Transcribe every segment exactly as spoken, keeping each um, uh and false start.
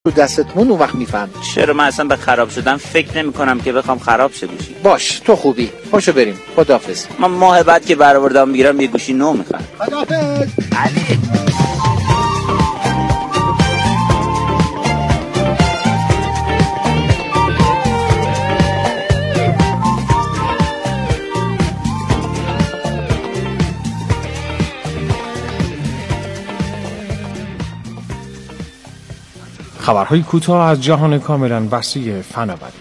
رو دستتون اون وقت میفهمی. چرا من اصلا به خراب شدن فکر نمی کنم که بخوام خراب شه گوشی. باش تو خوبی، پاشو بریم. خداحافظ. من ماه بعد که برآوردم میگیرم یه گوشی نو میخوام. خداحافظ علی. خبرهای کوتاه از جهان کاملا وسیع فناوری.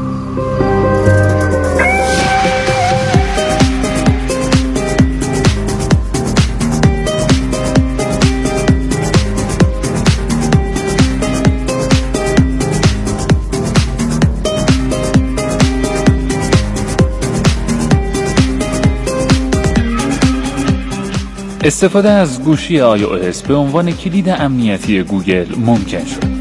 استفاده از گوشی آی او اس به عنوان کلید امنیتی گوگل ممکن شد.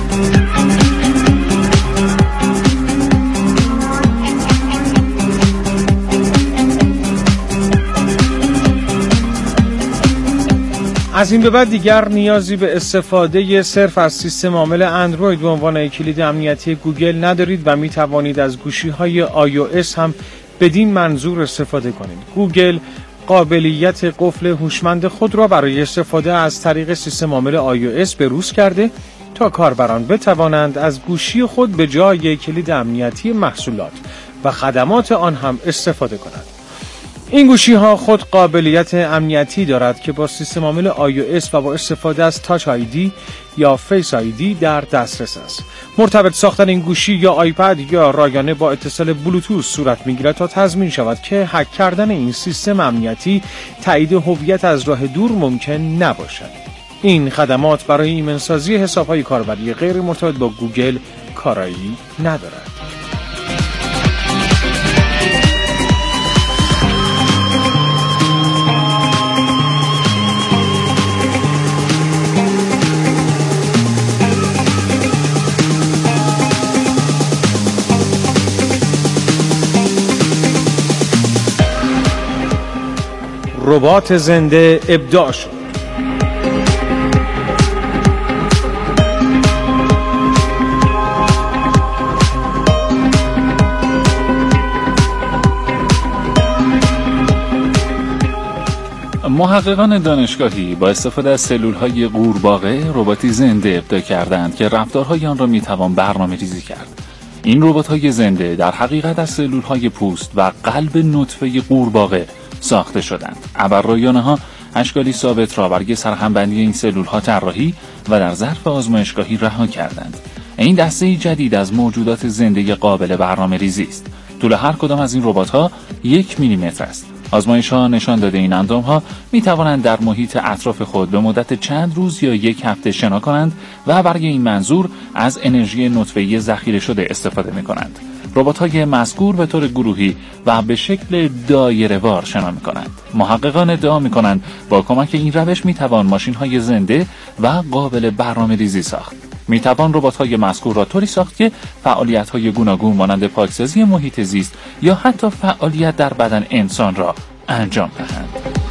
از این به بعد دیگر نیازی به استفاده صرف از سیستم عامل اندروید به عنوان کلید امنیتی گوگل ندارید و می توانید از گوشی‌های آی او اس هم بدین منظور استفاده کنید. گوگل قابلیت قفل هوشمند خود را برای استفاده از طریق سیستم عامل آی او اس بروز کرده تا کاربران بتوانند از گوشی خود به جای کلید امنیتی محصولات و خدمات آن هم استفاده کنند. این گوشی ها خود قابلیت امنیتی دارد که با سیستم عامل آی او اس و با استفاده از تاچ آیدی یا فیس آیدی در دسترس است. مرتبط ساختن این گوشی یا آیپد یا رایانه با اتصال بلوتوث صورت میگیرد تا تضمین شود که هک کردن این سیستم امنیتی تایید هویت از راه دور ممکن نباشد. این خدمات برای ایمنسازی حساب‌های کاربری غیر مرتبط با گوگل کارایی ندارد. ربات زنده ابداع شد. محققان دانشگاهی با استفاده از سلول‌های قورباغه رباتی زنده ابداع کردند که رفتارهای آن را می‌توان برنامه‌ریزی کرد. این ربات‌های زنده در حقیقت از سلول‌های پوست و قلب نطفه قورباغه ساخته شدند. ابررایانه‌ها اشکالی ثابت را برای سرهمبندی این سلول‌ها طراحی و در ظرف آزمایشگاهی رها کردند. این دسته جدید از موجودات زنده قابل برنامه‌ریزی است. طول هر کدام از این ربات‌ها یک میلیمتر است. آزمایش‌ها نشان داده این اندام‌ها می‌توانند در محیط اطراف خود به مدت چند روز یا یک هفته شنا کنند و برای این منظور از انرژی نطفه‌ای ذخیره شده استفاده می‌کنند. ربات‌های مذکور به طور گروهی و به شکل دایره‌وار شنا می‌کنند. محققان ادعا می‌کنند با کمک این روش می‌توان ماشین‌های زنده و قابل برنامه‌ریزی ساخت. می‌توان ربات‌های مذکور را طوری ساخت که فعالیت‌های گوناگون مانند پاکسازی محیط زیست یا حتی فعالیت در بدن انسان را انجام دهند.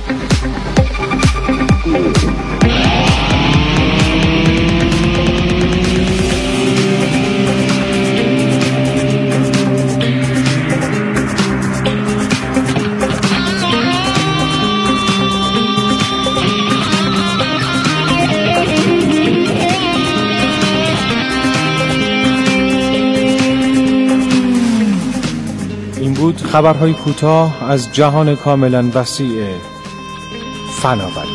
بود خبرهای کوتاه از جهان کاملا وسیع فناوری.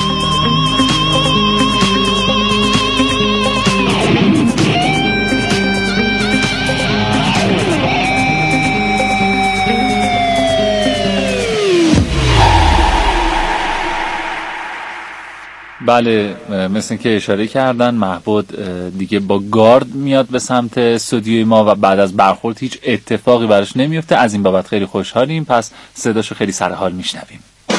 بله، مثل که اشاره کردن محبود دیگه با گارد میاد به سمت استودیوی ما و بعد از برخورد هیچ اتفاقی براش نمیفته. از این بابت خیلی خوشحالیم. پس صداشو خیلی سر حال میشنویم.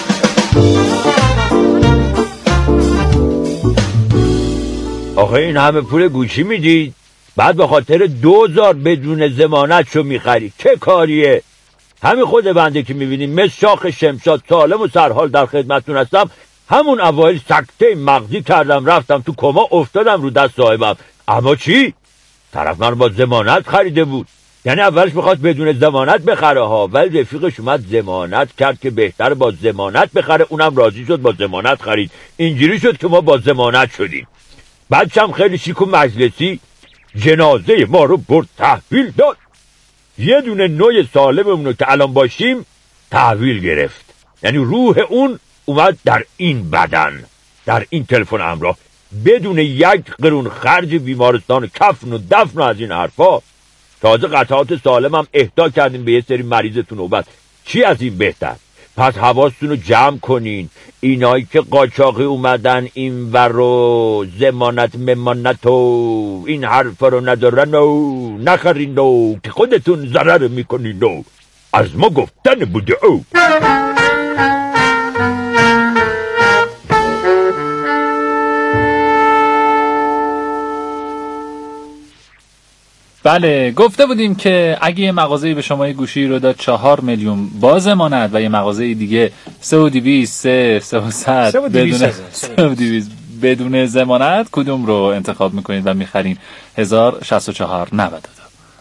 آخه این همه پول گوشی میدید بعد به خاطر دوزار بدون ضمانت شو میخرید؟ چه کاریه؟ همین خود بنده که میبینیم مثل شاخ شمشاد سالم و سرحال در خدمتتون هستم، همون اوایل سکته مغزی کردم، رفتم تو کما، افتادم رو دست صاحبم. اما چی؟ طرف من با ضمانت خریده بود. یعنی اولش میخواست بدون ضمانت بخره ها، ولی رفیقش اومد ضمانت کرد که بهتر با ضمانت بخره، اونم راضی شد با ضمانت خرید. اینجوری شد که ما با ضمانت شدیم. بعدش هم خیلی شیک و مجلسی جنازه ما رو برد تحویل داد. یه دونه نوع سالممونو که الان باشیم تحویل گرفت. یعنی روح اون اومد در این بدن، در این تلفن همراه، بدون یک قرون خرج بیمارستان، کفن و دفن و از این حرفا. تازه قطعات سالم هم اهدا کردیم به یه سری مریضتون نوبت. چی از این بهتر؟ پس حواستون رو جمع کنین. اینایی که قاچاقی اومدن این ور رو ضمانت ممانت و این حرف رو ندارن و نخرین و که خودتون ضرر میکنین و از ما گفتن بوده او. بله، گفته بودیم که اگه یه مغازه‌ای به شما یه گوشی رو داد چهار میلیون با ضمانت و یه مغازه دیگه سه و دویست سه سه و صد بدون سه و دویست بدون ضمانت، کدوم رو انتخاب میکنید و میخرین؟ هزار و شصت و چهار نود و دو.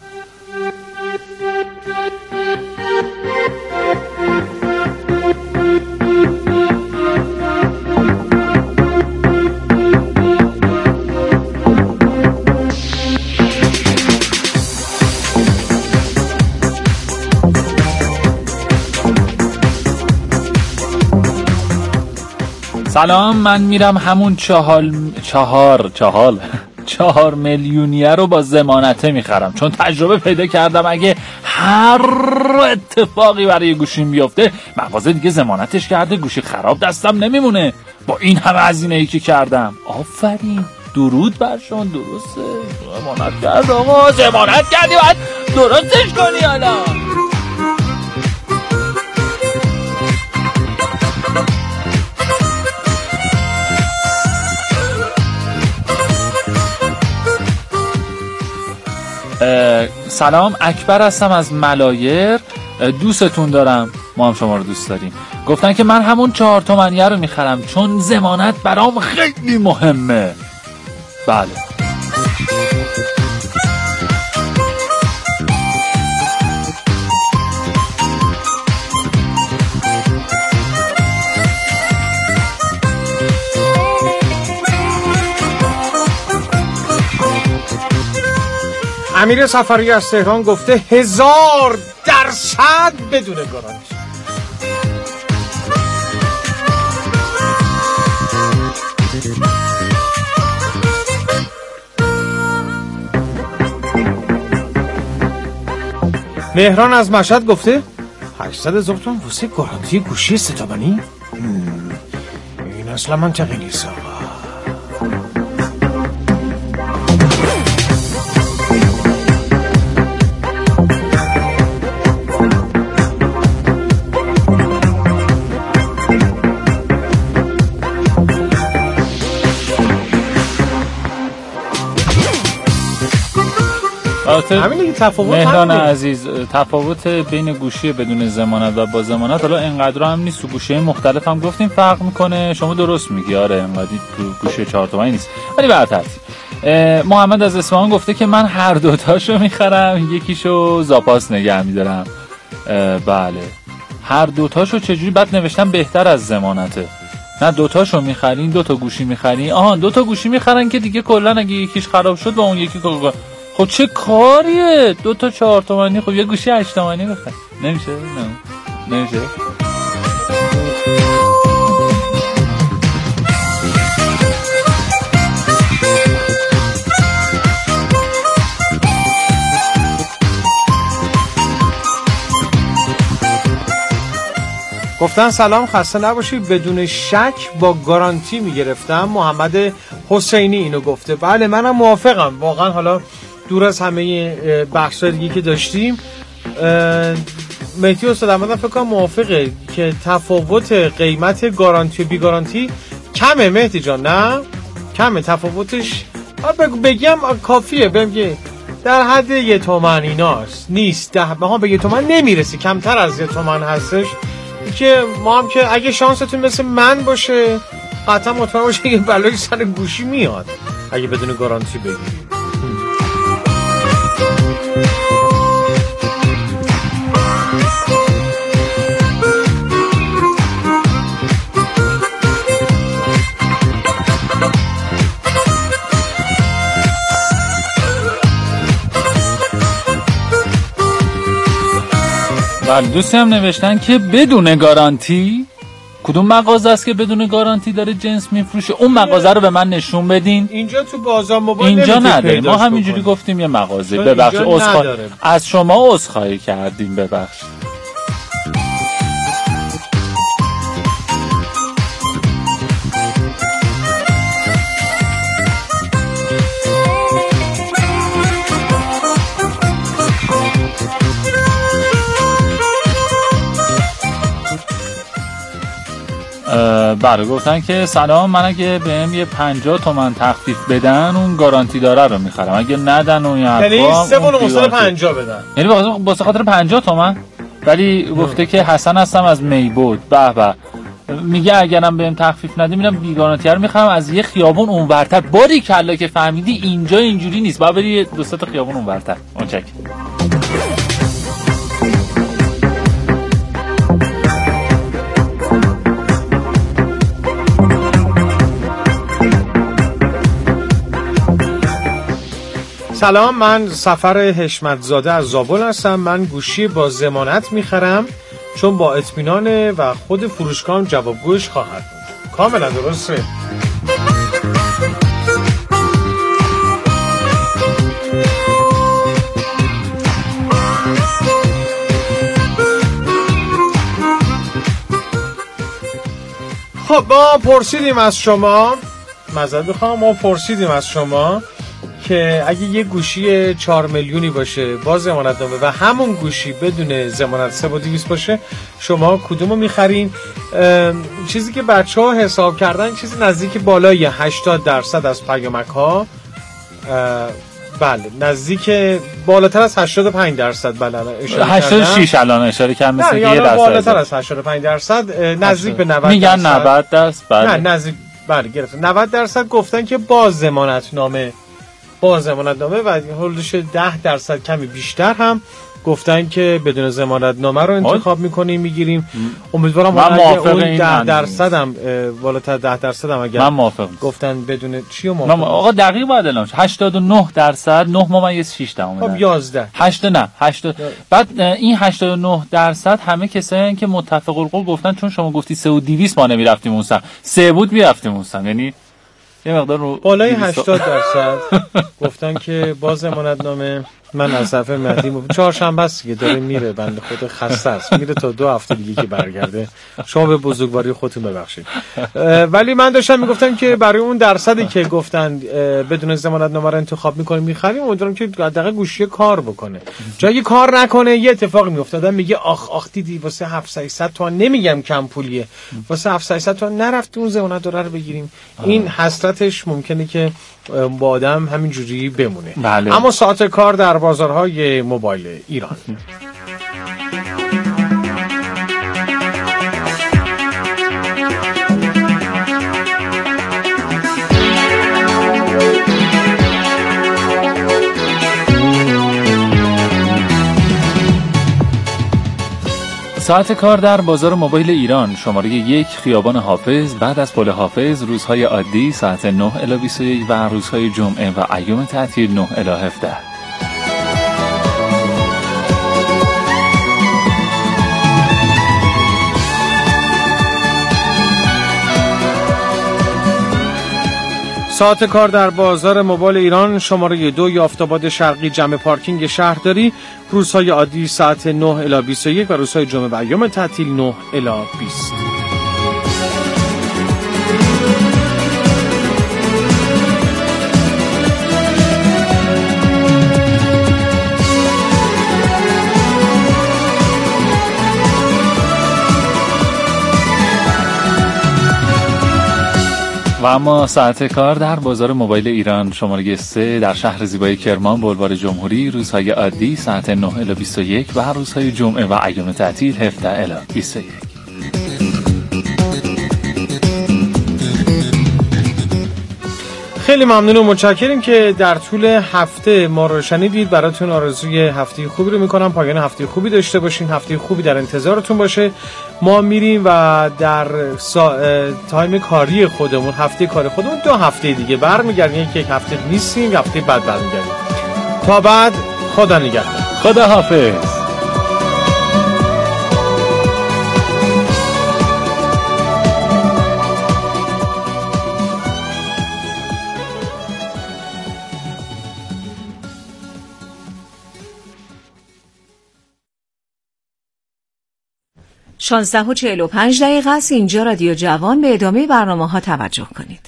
سلام، من میرم همون چهار چهار چهار چهار میلیونیه رو با ضمانته میخرم، چون تجربه پیدا کردم اگه هر اتفاقی برای گوشیم بیفته مغازه دیگه ضمانتش کرده، گوشی خراب دستم نمیمونه با این همه هزینه‌ای که کردم. آفرین، درود برشون. درسته، ضمانت کرد آقا، ضمانت کردی باید درستش کنی. حالا سلام، اکبر هستم از ملایر. دوستتون دارم، ما هم شما رو دوست داریم. گفتن که من همون چهار تومنیه رو میخرم چون ضمانت برام خیلی مهمه. بله، امیر سفری از تهران گفته هزار درصد بدون گارانتی. مهران از مشهد گفته هشتصد هزار تومان واسه گارانتی گوشی سه تومانی؟ این اصلا منطقی نیست. همین تفاوت مهران عزیز، تفاوت بین گوشی بدون ضمانت و با ضمانت حالا اینقدر هم نیست. تو گوشی مختلف هم گفتیم فرق میکنه. شما درست میگی، آره اینقدر تو گوشی چهار تومانی نیست. ولی به هر ترتیب محمد از اصفهان گفته که من هر دوتاشو میخرم، یکیشو زاپاس نگه میدارم. بله، هر دوتاشو چجوری؟ بعد نوشتم بهتر از ضمانته. نه، دوتاشو میخرین، دوتا گوشی میخرین. آها، دوتا گوشی میخرن که دیگه کلا اگه یکیش خراب شد با اون یکی کلا. خب چه کاریه؟ دو تا چهار تومانی، خب یه گوشی هشت تومانی بخر. نمیشه؟ نه نمیشه. گفتن سلام، خسته نباشی، بدون شک با گارانتی میگرفتم. محمد حسینی اینو گفته. بله، منم موافقم واقعا. حالا دور از همه بحث‌های دیگه که داشتیم، مهدی استاد احمد فکر کنم موافقه که تفاوت قیمت گارانتی و بی گارانتی کمه. مهدی جان نه؟ کمه تفاوتش. بگم کافیه، بگم در حد یه تومن ایناست، نیست ده ها به یه تومن نمیرسی، کمتر از یه تومن هستش که ما هم که اگه شانستون مثل من باشه قطعا مطمئن باشه یه بلایی سر گوشی میاد اگه بدون گارانتی بگیری. بله دوستی هم نوشتن که بدون گارانتی کدوم مغازه است که بدون گارانتی داره جنس میفروشه؟ اون مغازه رو به من نشون بدین. اینجا تو بازار موبایل اینجا نداره. ما همینجوری گفتیم یه مغازه. ببخشید عذرخواهی از شما، عذرخواهی کردیم، ببخشید. بله گفتن که سلام، من اگه بهم یه پنجاه تومن تخفیف بدن اون گارانتی داره رو میخرم، اگه ندن اون یعنی سه بون مصدر پنجاه بدن، یعنی واسه خاطر پنجاه تومن. ولی گفته که حسن هستم از میبود، به به، میگه اگرم بهم تخفیف نده میرم بی گارانتی رو میخرم از یه خیابون اونورتر. باری کلا که فهمیدی اینجا اینجوری نیست، باید بری دو سه تا خیابون اونورتر. اون چک. سلام، من سفر حشمت زاده از زابل هستم. من گوشی با ضمانت میخرم چون با اطمینانه و خود فروشگاه جوابگوش خواهد بود. کاملا درسته. خب ما پرسیدیم از شما، معذرت میخوام، ما پرسیدیم از شما که اگه یه گوشی چهار میلیونی باشه با ضمانت نامه و همون گوشی بدون ضمانت سه و دویست باشه شما کدومو میخرین؟ چیزی که بچه ها حساب کردن چیزی نزدیک بالای هشتاد درصد از پیامک ها، بله نزدیک بالاتر از هشتاد و پنج درصد، بله هشتاد و شش الان اشاره کردم، مثل یه درصد بالاتر از هشتاد و پنج درصد، نزدیک به نود میگن نود درصد، بله نه نزدیک، بله گرفت نود درصد گفتن که با ضمانت نامه با ضمانت نامه و حدودش ده درصد کمی بیشتر هم گفتن که بدون ضمانت نامه رو انتخاب میکنیم میگیریم. امیدوارم اگه اون ده درصد هم بالاتر ده درصد هم اگر من موافق گفتن بدون چی رو موافق؟ آقا دقیق باید اعلام شه. هشتاد و نه درصد نه ممیز شش دهم. خب یازده هشتاد نه هشتاد. بعد این هشتاد و نه درصد همه کسایی که متفق القول گفتن چون شما گفتی سه و دویست ما نمیرفتیم اون سم، سه بود میرفتیم اون سم، یعنی یه مقدار رو بالای هشتاد درصد گفتن که با ضمانت نامه. من از صفحه مهدی چهارشنبه است که داره میره، بنده خود خسته است، میره تا دو هفته دیگه که برگرده. شما به بزرگواری خودتون ببخشید. ولی من داشتم میگفتم که برای اون درصدی که گفتن بدون ضمانت نامه رو انتخاب میکنیم میخریم، امیدوارم که حداقل گوشی کار بکنه. جایی کار نکنه یه اتفاقی میفته، آدم میگه آخ آخ دیدی واسه هفتصد ششصد تومن، نمیگم کم پولیه، واسه هفتصد ششصد تومن نرفت اون ضمانت رو بگیریم. این حسرتش ممکنه که با آدم همینجوری بمونه. بله. اما ساعت کار در بازارهای موبایل ایران. ساعت کار در بازار موبایل ایران، شماره یک، خیابان حافظ، بعد از پل حافظ، روزهای عادی ساعت نه الی بیست و یک و روزهای جمعه و ایام تعطیل نه الی هفده. ساعت کار در بازار موبایل ایران، شماره دو، یافت‌آباد شرقی، جمع پارکینگ شهرداری، روزهای عادی ساعت نه الی بیست و یک و روزهای جمعه و ایام تعطیل نه الی بیست. و اما ساعت کار در بازار موبایل ایران، شماره سه، در شهر زیبای کرمان، بولوار جمهوری، روزهای عادی ساعت نه الی بیست و یک و روزهای جمعه و ایام تعطیل هفده الی بیست و یک. خیلی ممنون و متشکریم که در طول هفته ما رو شنیدید. براتون آرزوی هفته خوبی رو میکنم، پایان هفته خوبی داشته باشین، هفته خوبی در انتظارتون باشه. ما میریم و در سا... تایم کاری خودمون، هفته کاری خودمون دو هفته دیگه برمیگردیم، یک هفته نیستیم، هفته بعد برمیگردیم. تا بعد خدا نگهدار. خدا حافظ. شانزده و چهل و پنج دقیقه است. اینجا رادیو جوان. به ادامه برنامه ها توجه کنید.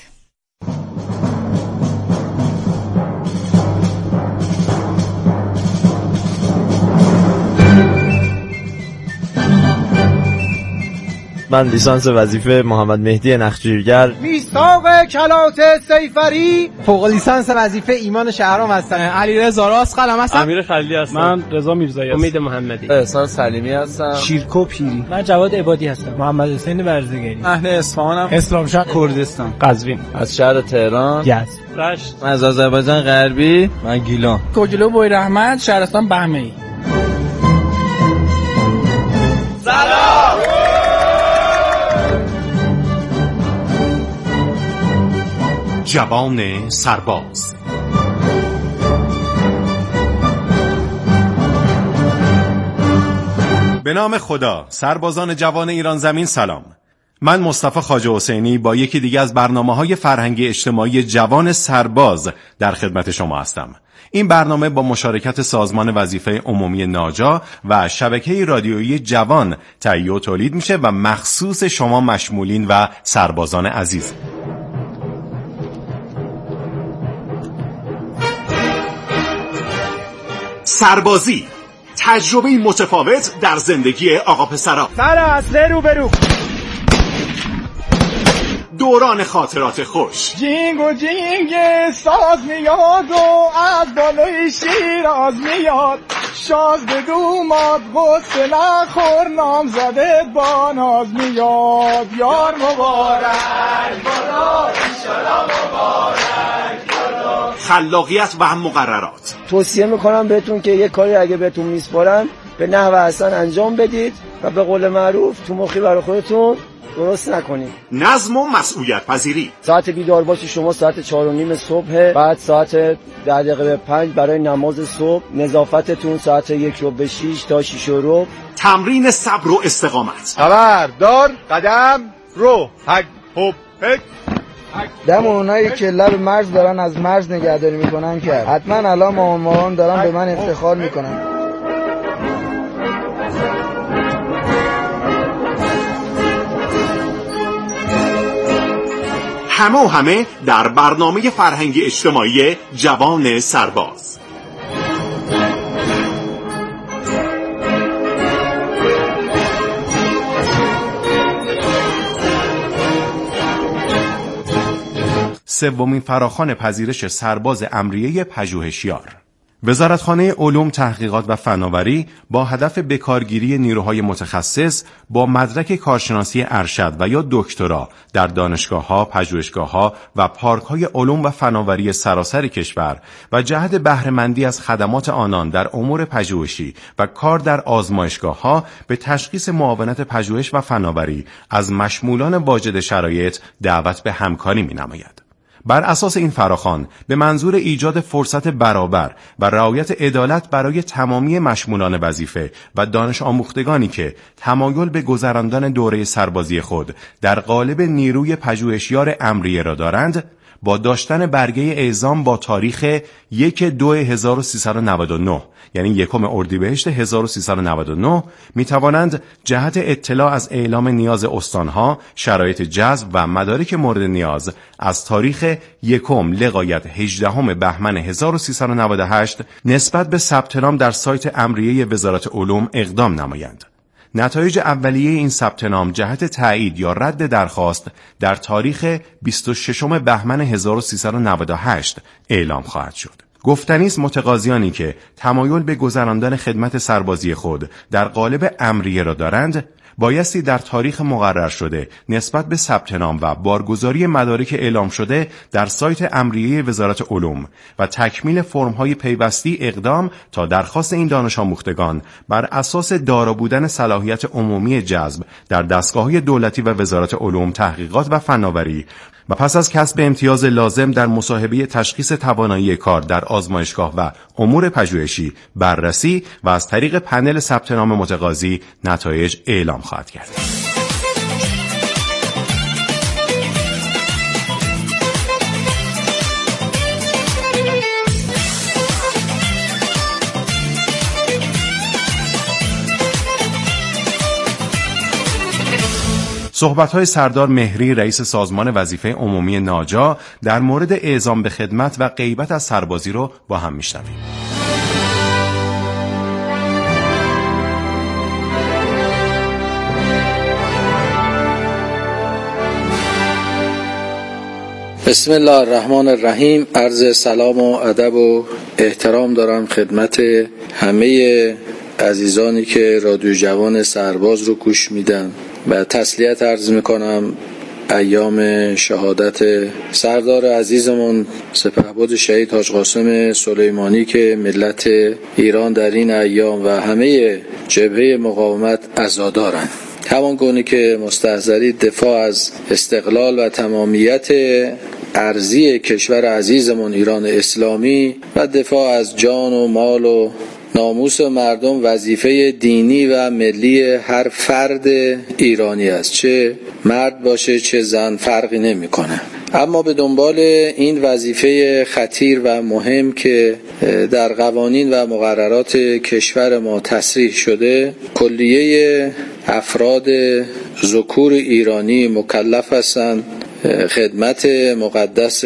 من لیسانس وظیفه محمد مهدی نخجیرگر، میثاق کلات سیفری، فوق لیسانس وظیفه ایمان شهرام هستم. علیرضا راست قلم هستم. امیر خلیلی هستم. من رضا میرزایی هستم. امید محمدی. احسان سلیمی هستم. شیرکو پیری. من جواد عبادی هستم. محمد حسین برزگری. اهل اصفهانم. اسلام شهر کردستان. قزوین. از شهر تهران. یزد. رشت. من از آذربایجان غربی. من گیلان. کوگلو بویراحمد، شهرستان بهمه‌ای. سلام. جوان سرباز. به نام خدا، سربازان جوان ایران زمین سلام. من مصطفی خواجه حسینی با یکی دیگه از برنامه‌های فرهنگی اجتماعی جوان سرباز در خدمت شما هستم. این برنامه با مشارکت سازمان وظیفه عمومی ناجا و شبکه رادیویی جوان تهیه و تولید میشه و مخصوص شما مشمولین و سربازان عزیز. سربازی، تجربه متفاوت در زندگی آقا پسرا. سر اصله رو برو. دوران خاطرات خوش. جینگ و جینگ ساز میاد و از بالای شیراز میاد. شاز به دوماد غصه نخور نامزده با ناز میاد. یار مبارک بالا انشالله مبارک بالا. خلاقیت و مقررات. توصیه میکنم بهتون که یه کاری اگه بهتون میسپارن به نحو احسن انجام بدید و به قول معروف تو مخی برای خودتون درست نکنید. نظم و مسئولیت پذیری. ساعت بیدار باشی شما ساعت چهار و نیم صبح، بعد ساعت ده دقیقه به پنج برای نماز صبح. نظافتتون ساعت یک رو به شیش تا شیش رو. تمرین صبر و استقامت. خبردار قدم رو هک هوب هک. دم اونایی که لب مرز دارن از مرز نگهداری میکنن کرد. حتما الان مامان مامان دارن به من افتخار میکنن. همه و همه در برنامه فرهنگی اجتماعی جوان سرباز. سومین فراخوان پذیرش سرباز امریه پژوهشیار. وزارتخانه علوم، تحقیقات و فناوری با هدف بکارگیری نیروهای متخصص با مدرک کارشناسی ارشد و یا دکترا در دانشگاه‌ها، پژوهشگاه‌ها و پارک‌های علوم و فناوری سراسر کشور و جهت بهره‌مندی از خدمات آنان در امور پژوهشی و کار در آزمایشگاه‌ها به تشخیص معاونت پژوهش و فناوری از مشمولان واجد شرایط دعوت به همکاری می‌نماید. بر اساس این فراخوان به منظور ایجاد فرصت برابر و رعایت عدالت برای تمامی مشمولان وظیفه و دانش آموختگانی که تمایل به گذراندن دوره سربازی خود در قالب نیروی پژوهشیار امریه را دارند، با داشتن برگه اعزام با تاریخ یک دو هزار و سیصد و نود و نه یعنی یکم اردیبهشت هزار و سیصد و نود و نه می توانند جهت اطلاع از اعلام نیاز استانها، شرایط جذب و مدارک مورد نیاز از تاریخ یکم لغایت هجدهم بهمن هزار و سیصد و نود و هشت نسبت به ثبت نام در سایت امریه وزارت علوم اقدام نمایند. نتایج اولیه این ثبت نام جهت تایید یا رد درخواست در تاریخ بیست و ششم بهمن هزار و سیصد و نود و هشت اعلام خواهد شد. گفتنی است متقاضیانی که تمایل به گذراندن خدمت سربازی خود در قالب امریه را دارند، بایستی در تاریخ مقرر شده نسبت به ثبت نام و بارگذاری مدارک اعلام شده در سایت امریه وزارت علوم و تکمیل فرم‌های پیوستی اقدام تا درخواست این دانش آموختگان بر اساس دارا بودن صلاحیت عمومی جذب در دستگاه‌های دولتی و وزارت علوم، تحقیقات و فناوری و پس از کسب امتیاز لازم در مصاحبه تشخیص توانایی کار در آزمایشگاه و امور پژوهشی بررسی و از طریق پنل ثبت نام متقاضی نتایج اعلام خواهد کرد. صحبت‌های سردار مهری رئیس سازمان وظیفه عمومی ناجا در مورد اعزام به خدمت و غیبت از سربازی رو با هم میشنویم. بسم الله الرحمن الرحیم. عرض سلام و ادب و احترام دارم خدمت همه عزیزانی که رادیو جوان سرباز رو گوش میدن و تسلیت عرض میکنم ایام شهادت سردار عزیزمون سپهبد شهید حاج قاسم سلیمانی که ملت ایران در این ایام و همه جبهه مقاومت عزادارند. همان گونه که مستحضرید دفاع از استقلال و تمامیت ارضی کشور عزیزمون ایران اسلامی و دفاع از جان و مال و ناموس مردم وظیفه دینی و ملی هر فرد ایرانی است، چه مرد باشه چه زن فرقی نمیکنه. اما به دنبال این وظیفه خطیر و مهم که در قوانین و مقررات کشور ما تصریح شده، کلیه افراد ذکور ایرانی مکلف هستند خدمت مقدس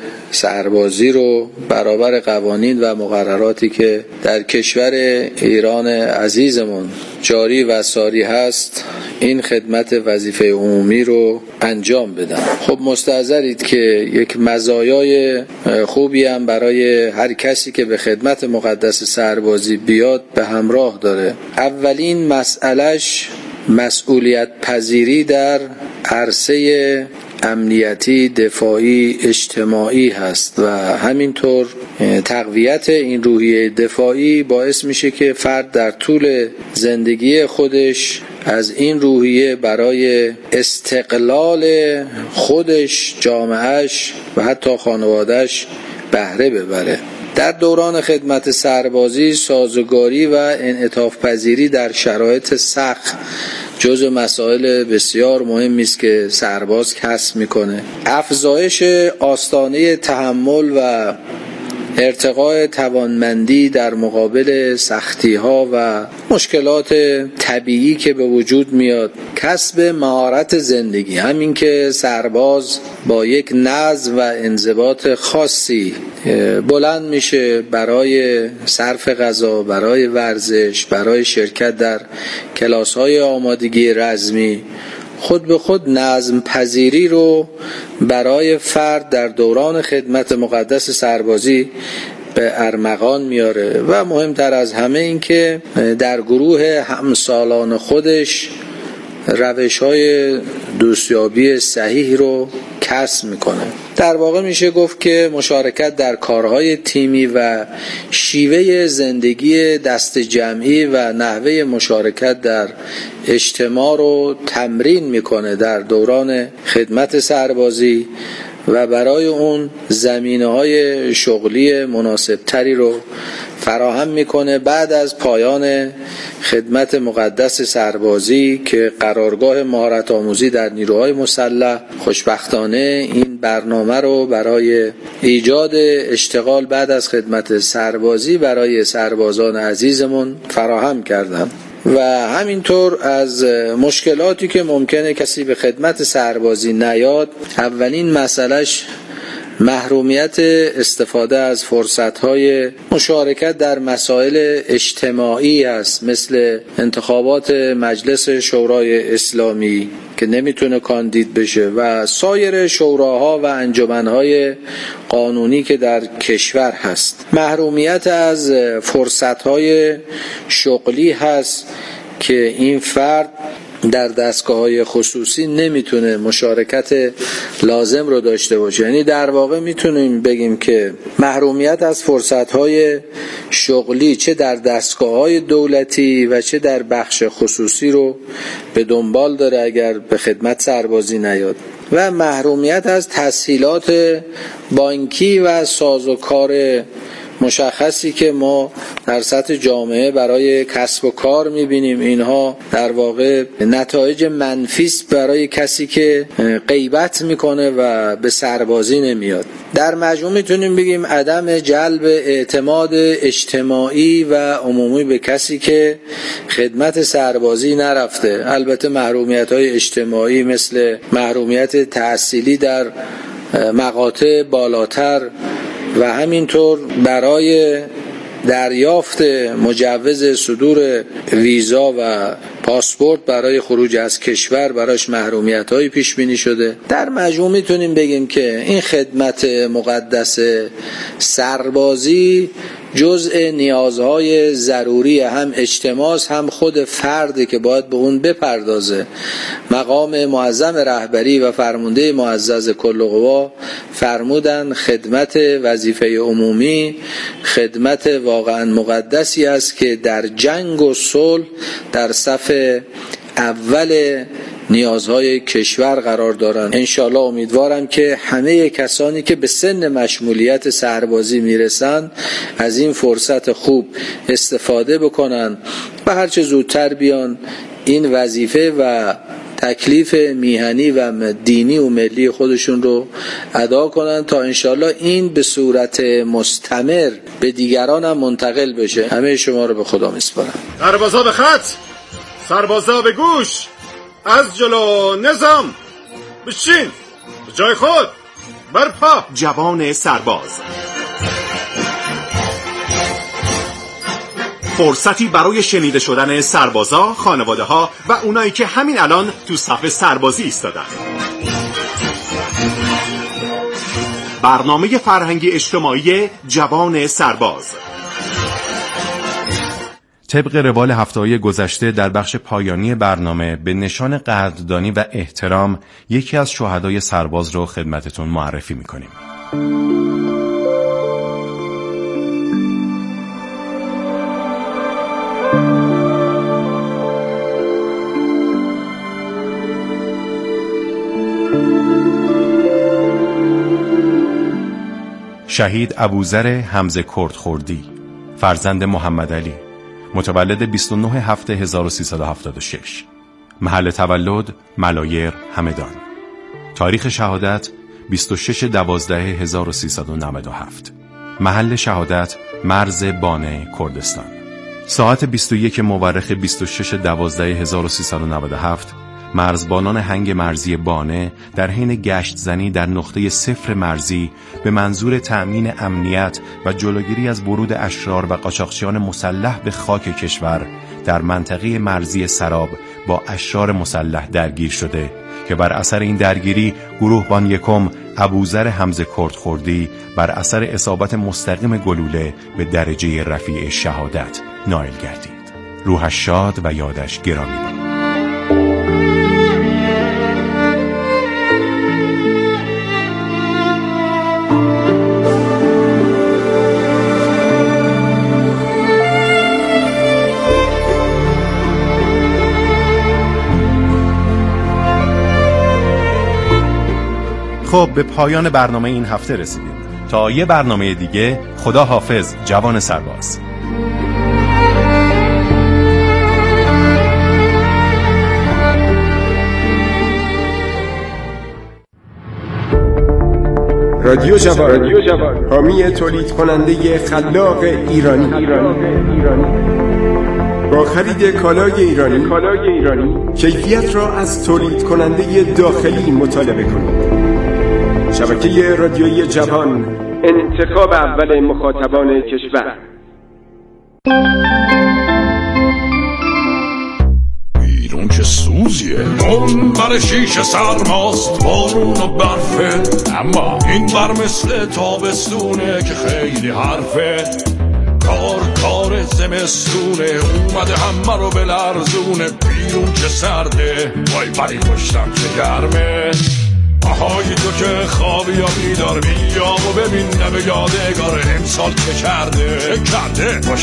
سربازی رو برابر قوانین و مقرراتی که در کشور ایران عزیزمون جاری و ساری هست این خدمت وظیفه عمومی رو انجام بدن. خب مستحضرید که یک مزایای خوبی هم برای هر کسی که به خدمت مقدس سربازی بیاد به همراه داره. اولین مسئلهش مسئولیت پذیری در عرصه امنیتی، دفاعی، اجتماعی هست و همینطور تقویت این روحیه دفاعی باعث میشه که فرد در طول زندگی خودش از این روحیه برای استقلال خودش، جامعهش و حتی خانوادهش بهره ببره. در دوران خدمت سربازی سازگاری و انعطاف پذیری در شرایط سخت جزء مسائل بسیار مهمی است که سرباز کسب میکنه. افزایش آستانه تحمل و ارتقاء توانمندی در مقابل سختی‌ها و مشکلات طبیعی که به وجود میاد، کسب مهارت زندگی، همین که سرباز با یک نظم و انضباط خاصی بلند میشه برای صرف غذا، برای ورزش، برای شرکت در کلاس‌های آمادگی رزمی، خود به خود نظم پذیری رو برای فرد در دوران خدمت مقدس سربازی به ارمغان میاره و مهمتر از همه این که در گروه همسالان خودش روش‌های دوستیابی صحیح رو کسب میکنه. در واقع میشه گفت که مشارکت در کارهای تیمی و شیوه زندگی دست جمعی و نحوه مشارکت در اجتماع رو تمرین میکنه در دوران خدمت سربازی و برای اون زمینه‌های شغلی مناسبتری رو فراهم میکنه بعد از پایان خدمت مقدس سربازی که قرارگاه مهارت آموزی در نیروهای مسلح خوشبختانه این برنامه رو برای ایجاد اشتغال بعد از خدمت سربازی برای سربازان عزیزمون فراهم کردن. و همینطور از مشکلاتی که ممکنه کسی به خدمت سربازی نیاد، اولین مسئلهش محرومیت استفاده از فرصت‌های مشارکت در مسائل اجتماعی است، مثل انتخابات مجلس شورای اسلامی که نمیتونه کاندید بشه و سایر شوراها و انجمن‌های قانونی که در کشور هست. محرومیت از فرصت‌های شغلی هست که این فرد در دستگاه‌های خصوصی نمیتونه مشارکت لازم رو داشته باشه. یعنی در واقع میتونیم بگیم که محرومیت از فرصت‌های شغلی چه در دستگاه‌های دولتی و چه در بخش خصوصی رو به دنبال داره اگر به خدمت سربازی نیاد، و محرومیت از تسهیلات بانکی و سازوکار مشخصی که ما در سطح جامعه برای کسب و کار میبینیم. اینها در واقع نتایج منفی است برای کسی که غیبت میکنه و به سربازی نمیاد. در مجموع میتونیم بگیم عدم جلب اعتماد اجتماعی و عمومی به کسی که خدمت سربازی نرفته. البته محرومیت‌های اجتماعی مثل محرومیت تحصیلی در مقاطع بالاتر و همینطور برای دریافت مجوز صدور ویزا و پاسپورت برای خروج از کشور براش محرومیت‌های پیش بینی شده. در مجموع میتونیم بگیم که این خدمت مقدس سربازی جزء نیازهای ضروری هم اجتماع هم خود فردی که باید به اون بپردازه. مقام معظم رهبری و فرمانده معزز کل قوا فرمودن خدمت وظیفه عمومی خدمت واقعا مقدسی است که در جنگ و صلح در صف اول نیازهای کشور قرار دارن. انشالله امیدوارم که همه کسانی که به سن مشمولیت سربازی میرسن از این فرصت خوب استفاده بکنن و هرچه زودتر بیان این وظیفه و تکلیف میهنی و دینی و ملی خودشون رو ادا کنن تا انشالله این به صورت مستمر به دیگران هم منتقل بشه. همه شما رو به خدا میسپارم. سربازا به خط، سربازا به گوش، از جلو نظام، بشین به جای خود، برپا. جوان سرباز، فرصتی برای شنیده شدن سربازا، خانواده ها و اونایی که همین الان تو صف سربازی ایستادن. برنامه فرهنگی اجتماعی جوان سرباز. طبق روال هفته‌های گذشته در بخش پایانی برنامه به نشان قدردانی و احترام یکی از شهدای سرباز رو خدمتتون معرفی می‌کنیم. شهید ابوذر حمزه کردخوردی، فرزند محمد علی، متولد بیست و نه هفته هزار و سیصد و هفتاد و شش. محل تولد ملایر همدان. تاریخ شهادت بیست و شش دوازده هزار و سیصد و نود و هفت. محل شهادت مرز بانه کردستان. ساعت بیست و یک مورخ بیست و شش دوازده هزار و سیصد و نود و هفت مرزبانان هنگ مرزی بانه در حین گشت زنی در نقطه صفر مرزی به منظور تأمین امنیت و جلوگیری از ورود اشرار و قاچاقچیان مسلح به خاک کشور در منطقه مرزی سراب با اشرار مسلح درگیر شده که بر اثر این درگیری گروهبان یکم ابوذر حمزه کردخوردی بر اثر اصابت مستقیم گلوله به درجه رفیع شهادت نائل گردید. روحش شاد و یادش گرامی باد. خب به پایان برنامه این هفته رسیدیم. تا یه برنامه دیگه، خدا حافظ جوان سرباز. رادیو جوان، حامی تولید کننده خلاق ایرانی. با خرید کالای ایرانی کیفیت را از تولید کننده داخلی مطالبه کنید. شبکه رادیویی جوان، انتخاب اول مخاطبان کشور. بیرون که سوزیه، اون بر شیشه سرماست، بارون و برفه، اما این بر مثل تابستونه که خیلی حرفه. کار کار زن زمستونه اومده همه رو بلرزونه بیرون که سرده وای ولی پشتم که گرمه آهای تو که خوابی یا بیدار بیا و ببین نبه یادگار امسال چه کرده چه کرده